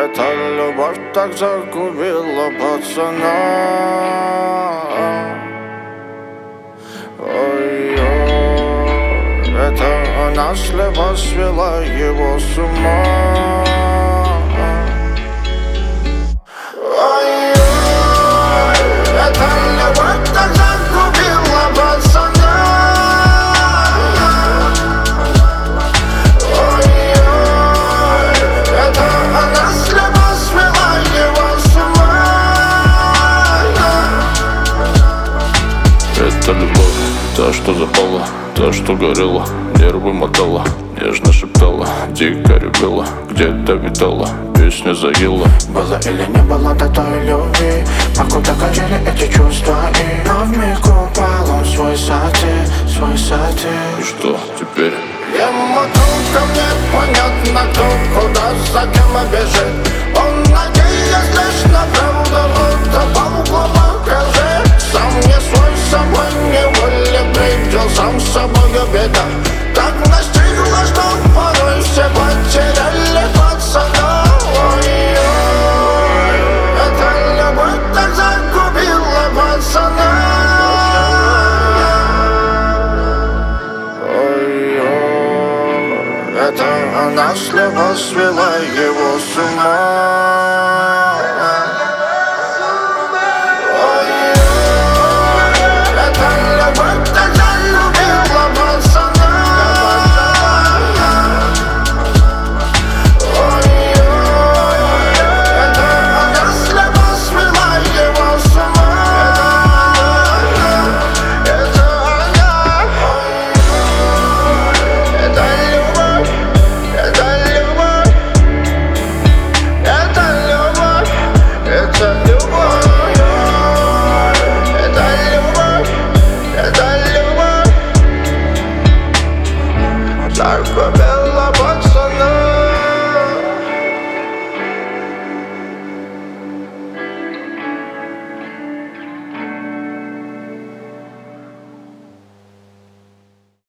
Эта любовь так загубила пацана. Ой-ой, это она слепо свела его с ума. Ой-ой, эта любовь так загубила пацана. Ой-ой, это она слепо свела его с ума. Это любовь, та, что запала, та, что горела, нервы мотала, нежно шептала, дико любила, где-то витала, песня заела. Было или не было до той любви, покуда горели эти чувства, и вмиг упал он в свой сати. И что теперь? Ему только непонятно, кто куда, за кем бежит. Он надеясь лишь на правду, утопал в глубокой лжи. Сам не свой, собой неволе придел, сам с собою беда. Так настигла, что порой все потеряли пацана. Ой-ой, эта любовь так загубила пацана. Ой-ой, это она слепо свела его с ума. Ой-ой, эта любовь так загубила пацана. Ой-ой, это она слепо свела его с ума. Это она. Это любовь, это любовь, это любовь, это любовь, это любовь, это любовь.